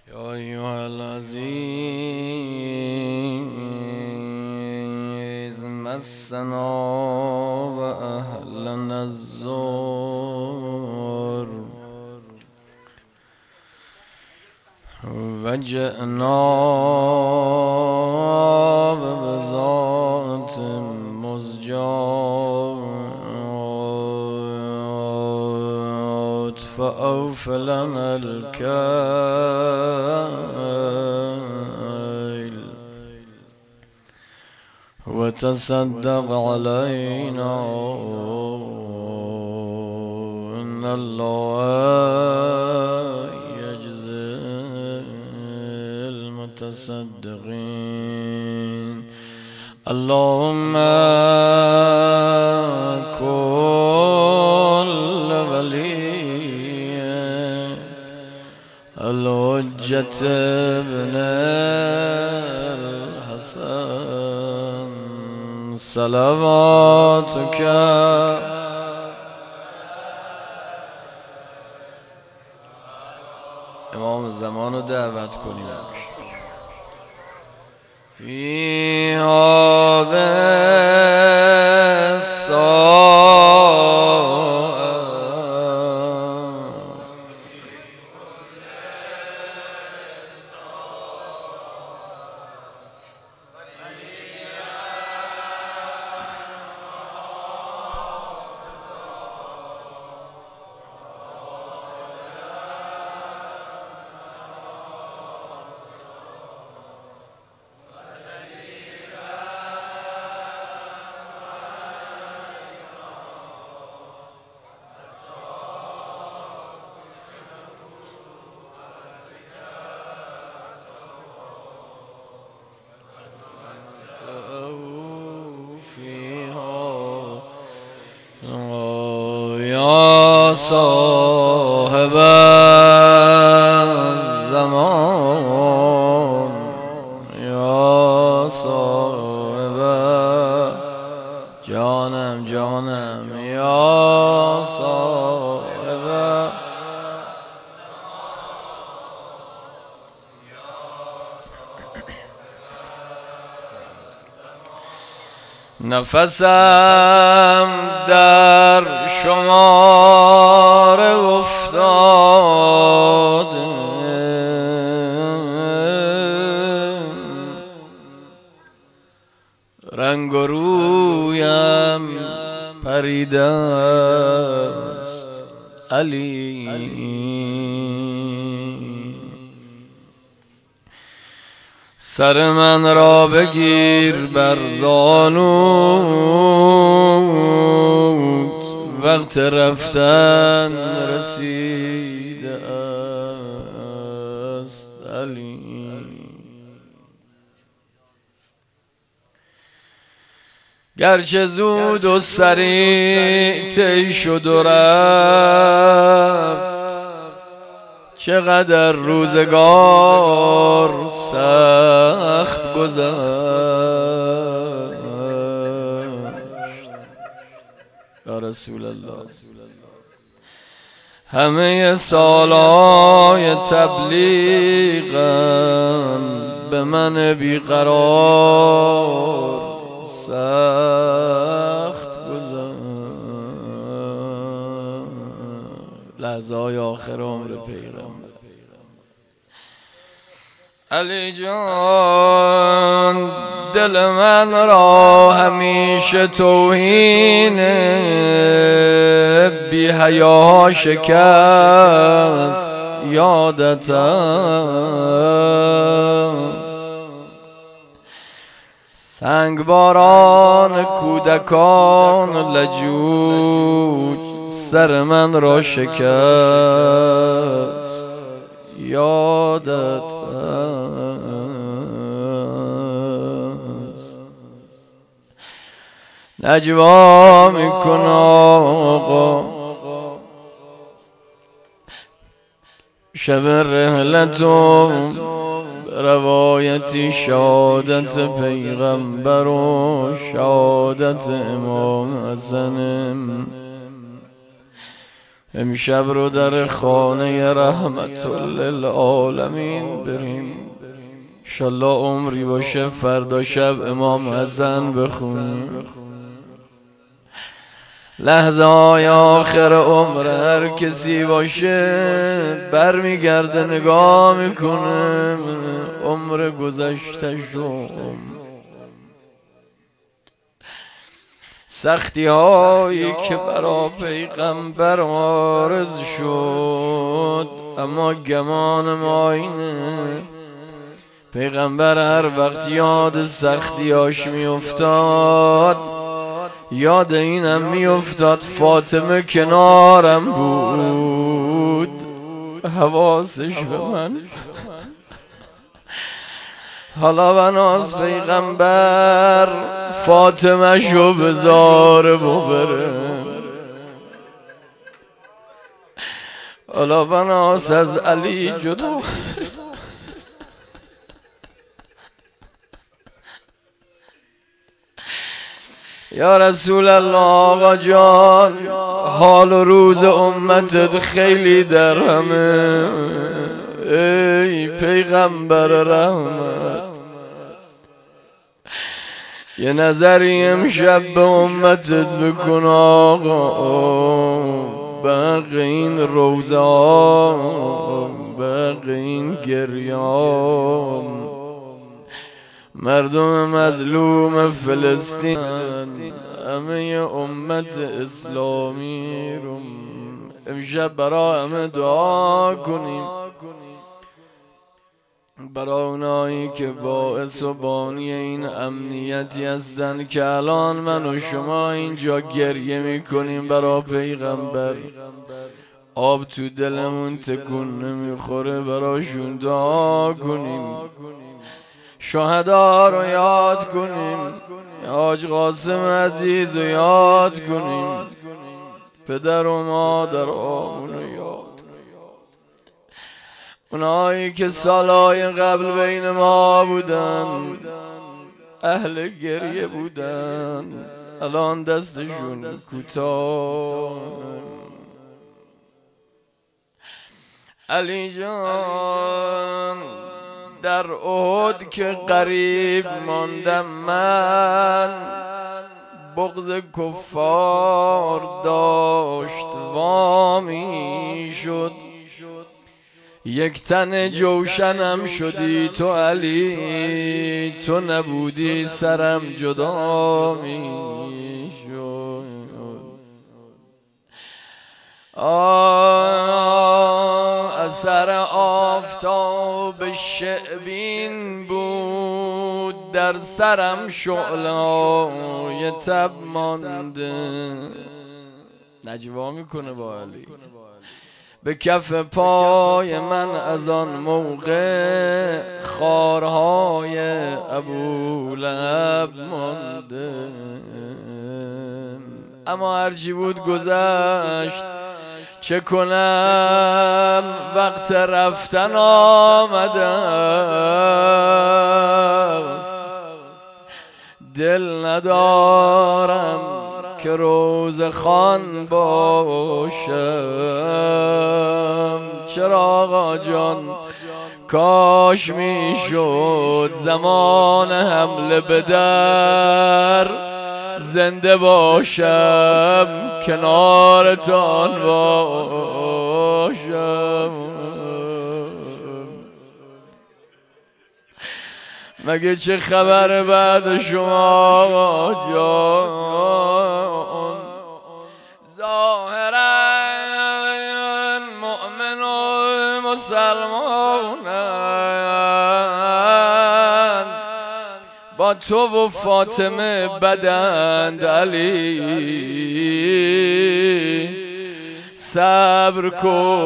يا أيها العزيز مسنا وأهلنا الزور وجئنا ببضاعة مزجاة فأوف لنا الكيل وتصدق علينا إن الله يجزي المتصدقين. اللهم كل ولي الحجة ابن الحسن صلواتك امام زمان رو دعوت کنیم فی هذا يا صاحب الزمان يا صاحب جانم يا صاحب نفسم در شمار افتاد رنگ و رویم پریده است علی سر من را بگیر بر زانوت وقت رفتن رسیده است علی گرچه زود و سریع طی شد و رفت چقدر روزگار سخت گذشت یا رسول الله همه سالهای تبلیغم به من بیقرار سخت گذشت لحظه‌های آخر عمر پیغمبر علی جان دل من را همیشه توهین بی حیاها شکست یادت سنگباران کودکان لجوج سر من را شکست یادت نجوا میکن آقا شب رحلتو روایتی شهادت پیغمبر و شهادت امام حسن امشب رو در خانه رحمت للعالمین بریم، انشالله عمری باشه فردا شب امام حسن بخونیم. لحظه های آخر عمر هر کسی باشه برمیگرده نگاه میکنه عمر گذشته شو، سختی هایی که برا پیغمبر عارض شد، اما گمان ما اینه پیغمبر هر وقت یاد سختی هاش میافتاد یاد اینم میافتاد فاطمه کنارم بود، حواسش به من. حالا بناز پیغمبر فاطمه شو بزار ببره، حالا بناز از علی جدا. یا رسول الله آقا جان حال و روز امتت خیلی در همه، ای پیغمبر رحمت یه نظری امشب به امتت بکن آقا، بقی این روزه ها بقی این گریام مردم مظلوم فلسطین همه امت اسلامی رو امشب برای همه دعا کنیم، برای اونایی که باعث و بانی این امنیتی هستن که الان من و شما اینجا گریه میکنیم برای پیغمبر، آب تو دلمون تکون نمیخوره، براشون دعا کنیم، شهدا رو یاد کنیم، حاج قاسم عزیز رو یاد کنیم، پدر و مادر آمون رو یاد کنیم، اونایی که سالهای قبل بین ما بودن اهل گریه بودن الان دستشون کوتاه. علی جان در احد که قریب ماندم من، بغض کفار داشت وامی شد، یک تن جوشنم شدی تو علی، تو نبودی سرم جدا می شد. اثر آفتاب شعبین بود در سرم شعله‌های تب مانده، نجوا میکنه با علی، به کف پای من از آن موقع خارهای ابولهب مانده، اما هرچی بود گذشت، چه کنم وقت رفتن آمده است، دل ندارم که روز خوان باشم. چرا آقا جان کاش میشد زمان حمله به در زنده باشم کنارتان باشم. مگه چه خبر بعد شما جان؟ ظاهرا مؤمن و مسلمانند، با تو و فاطمه بدند علی، صبر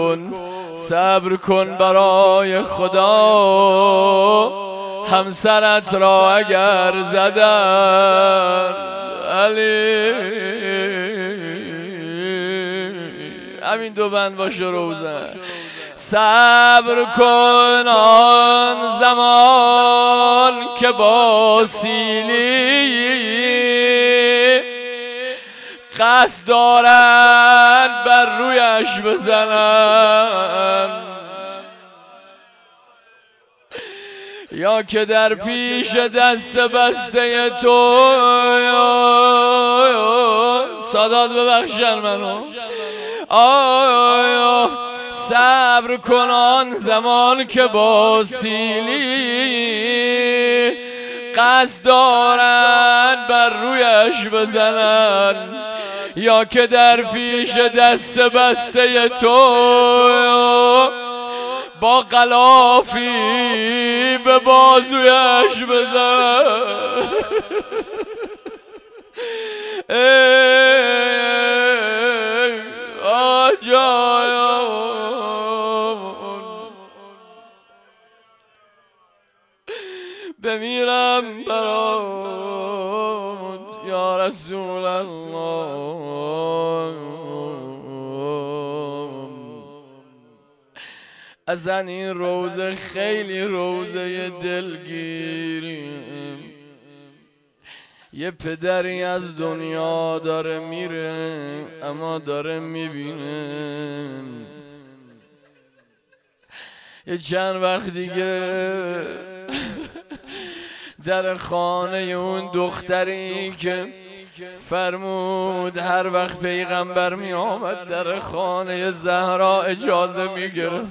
کن برای خدا، همسرت را اگر زدن علی. همین دو بند باشه روزن. صبر کن آن زمان که با سیلی قتل قصد دارند بر رویش بزنند، یا که در پیش دست بسته تو سادات ببخشن منو آیا صبر کنان زمان که با سیلی قصد دارند بر رویش بزنند، یا که در پیش دست بسته تو با غلافی به بازویش بزنند. ای آجایان بمیرم برات یا رسول الله. اصلا این روزه خیلی روزه دلگیری، یه پدری از دنیا داره میره اما داره میبینه یه چند وقت دیگه در خانه اون دختری که فرمود هر وقت پیغمبر می آمد در خانه زهرا اجازه می گرفت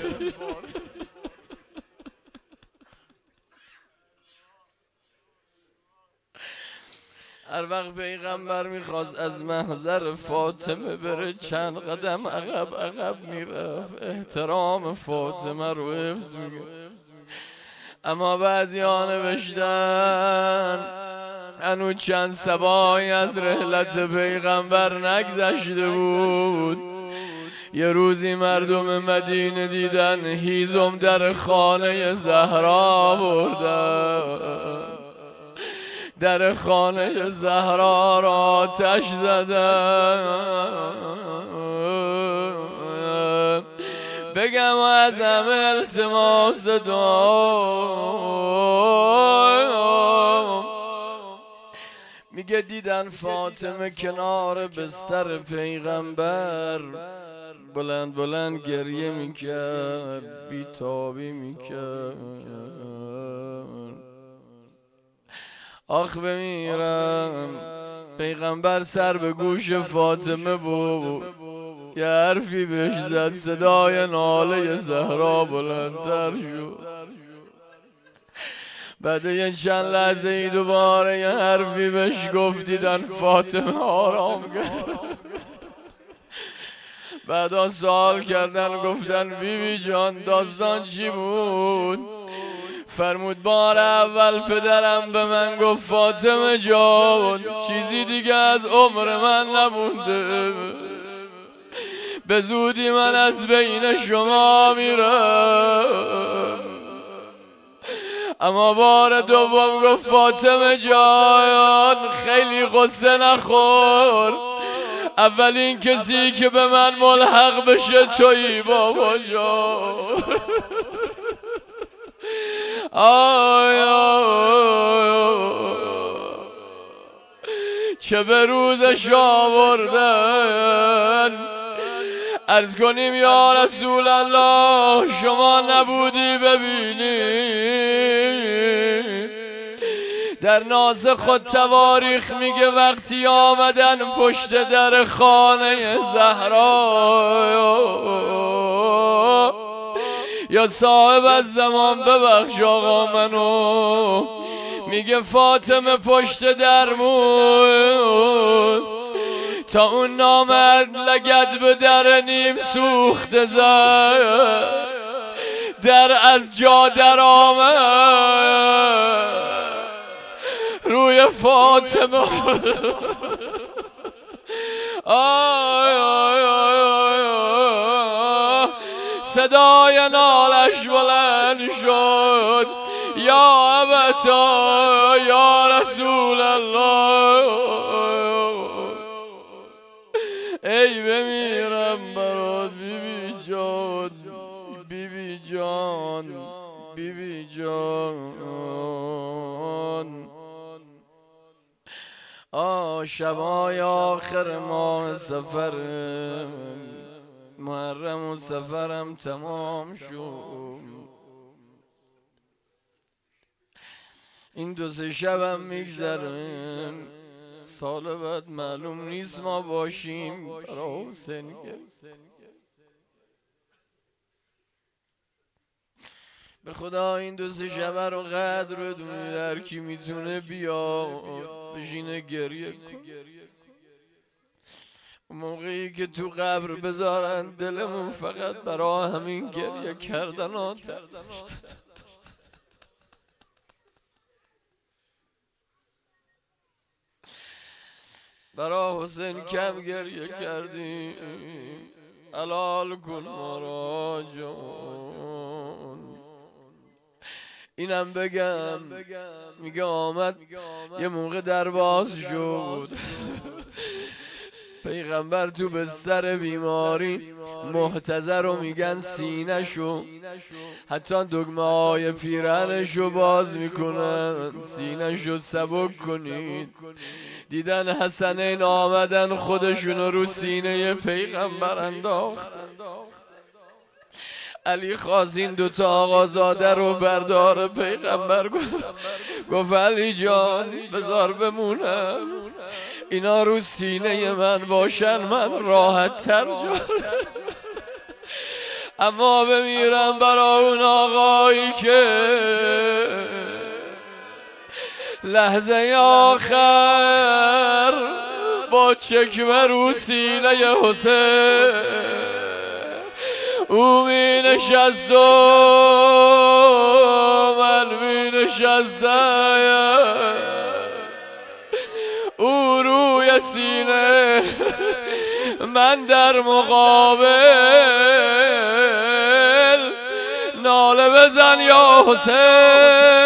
هر وقت پیغمبر میخواست از محضر فاطمه بره چند قدم عقب میرفت، احترام فاطمه رو حفظ میگه. اما بعضی ها نوشتن هنوز چند صباحی از رحلت پیغمبر نگذشته بود، یه روزی مردم مدینه دیدن هیزم در خانه زهرا بردن، در خانه زهرا را آتش زدن. بگم از همه التماس دعا، میگه دیدن فاطمه کنار بستر پیغمبر بلند بلند گریه میکرد، بیتابی میکرد. آخ بمیرم. پیغمبر سر به گوش فاطمه بود، یه حرفی بهش زد، صدای ناله زهرا بلندتر شد. بعد یه چند لحظه ای دوباره یه حرفی بهش گفت، دیدن فاطمه آرام گرفت. بعدا سوال کردن گفتن بیبی جان داستان چی بود؟ فرمود بار اول پدرم به من گفت فاطمه جان چیزی دیگه از عمر من نمونده، به زودی من از بین شما میرم. اما بار دوم گفت فاطمه جان خیلی قصه نخور، اولین کسی که به من ملحق بشه تویی بابا جان. چه به روزش آوردن. عرض کنیم یا رسول الله شما نبودی ببینی. در ناسخ التواریخ میگه وقتی آمدن پشت در خانه زهرا، یا صاحب از زمان ببخش آقا منو، میگه فاطمه پشت در بود تا اون نامرد لگد به در نیم سوخته زد، در از جا در آمد روی فاطمه. آی آی آی آی صدای نالش بلند شد، یا ابتا یا رسول الله. ای بمیرم برات بیبی جان، بیبی جان، بیبی جان. شبای آخر ماه سفر، محرم و سفرم تمام شد. این 2-3 شبم میگذره، سال بعد معلوم نیست ما باشیم. برای حسین به خدا این 2-3 شب رو قدر بدونید. هر کی میتونه بیا بشینه گریه کن. موقعی که تو قبر بذارن دلمون فقط برای همین گریه کردن آتش. برای حسین کم گریه کردی، حلال کن ما را جان. اینم بگم، میگه آمد یه موقع در باز شد، پیغمبر تو بستر بیماری محتضر رو میگن سینه شو، حتی دگمه های پیرنشو باز میکنن سینه شو سبک کنید. دیدن حسنین آمدن خودشونو رو سینه پیغمبر انداخت. علی خواست این 2 آقازاده رو بردار پیغمبر گفت علی جان بذار بمونم، اینا رو سینه من باشن من راحت تر جان. اما بمیرم برای اون آقایی که لحظه آخر با چکمه رو سینه حسین او می نشست و من می نشستم، او روی سینه من در مقابل، ناله بزن یا حسین.